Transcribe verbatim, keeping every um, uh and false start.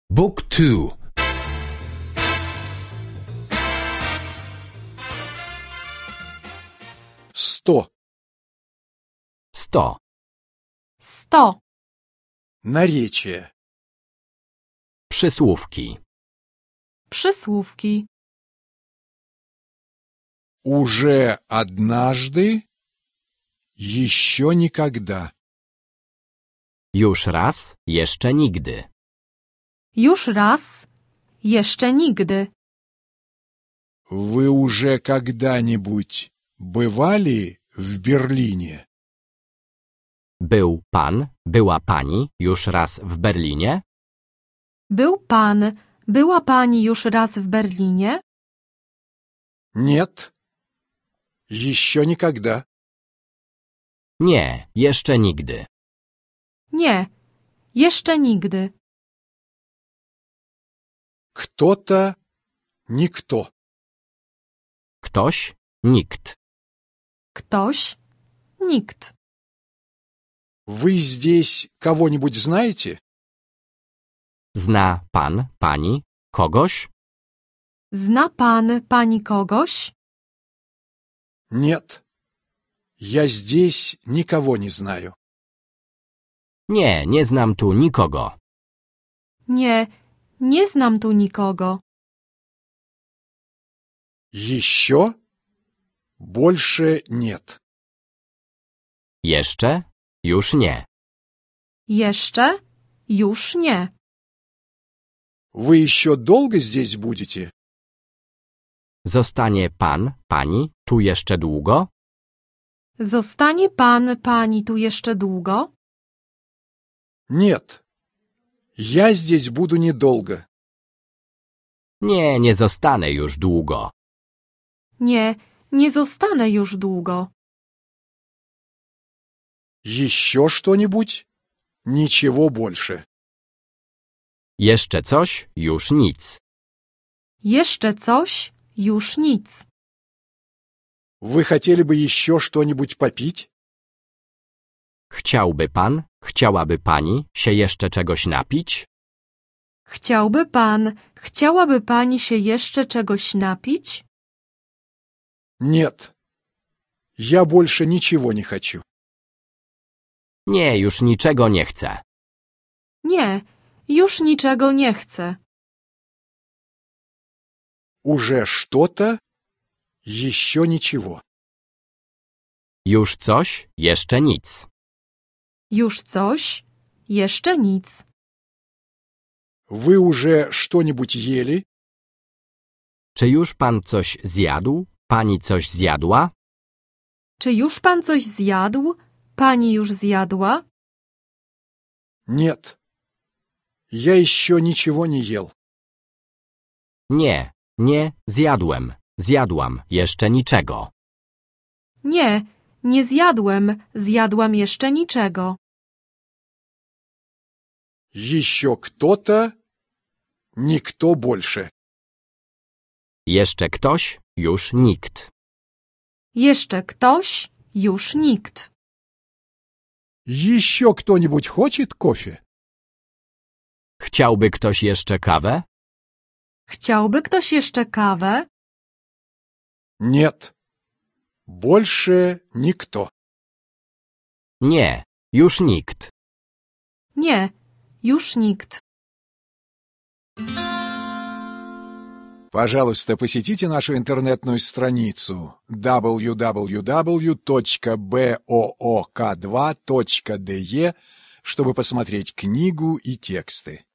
Book two. Сто. sto, sto, Наречие. przysłówki, przysłówki. Уже однажды, еще никогда. już raz, jeszcze nigdy, Już raz, jeszcze nigdy. Вы уже когда-нибудь бывали в Берлине? był pan, była pani już raz w Berlinie, Był pan, była pani już raz w Berlinie? Нет, еще никогда. nie, jeszcze nigdy, Nie, jeszcze nigdy. Кто-то, никто. ktoś, nikt, Ktoś, nikt. Вы здесь кого-нибудь знаете? zna pan, pani, kogoś, Zna pan, pani kogoś? Нет, я здесь никого не знаю. nie, nie znam tu nikogo, Nie, nie znam tu nikogo. Еще? Больше нет. jeszcze, już nie, Jeszcze? Już nie. Вы еще долго здесь будете? zostanie pan, pani tu jeszcze długo, Zostanie pan, pani tu jeszcze długo? Нет, я здесь буду недолго. nie, nie zostanę już długo, Nie, nie zostanę już długo. Еще что-нибудь? Ничего больше. jeszcze coś, już nic, Jeszcze coś? Już nic. Вы хотели бы еще что-нибудь попить? chciałby pan, chciałaby pani się jeszcze czegoś napić? Chciałby pan, chciałaby pani się jeszcze czegoś napić? Нет, я больше ничего не хочу. Nie, już niczego nie chcę. Nie, już niczego nie chcę. Уже что-то, еще ничего. Już coś, jeszcze nic. Już coś? Jeszcze nic. Вы уже что-нибудь ели? Czy już pan coś zjadł? Pani coś zjadła? Czy już pan coś zjadł? Pani już zjadła? Нет, я еще ничего не ел. Nie, nie, zjadłem. Zjadłam, jeszcze niczego. Nie, nie zjadłem, zjadłam jeszcze niczego. Еще кто-то, никто больше. Jeszcze ktoś, już nikt. Jeszcze ktoś? Już nikt. Еще кто-нибудь хочет кофе? Chciałby ktoś jeszcze kawę? Chciałby ktoś jeszcze kawę? Нет, больше никто. Nie, już nikt. Nie, już nikt. Пожалуйста, посетите нашу интернетную страницу дабл ю дабл ю дабл ю точка боок два точка де, чтобы посмотреть книгу и тексты.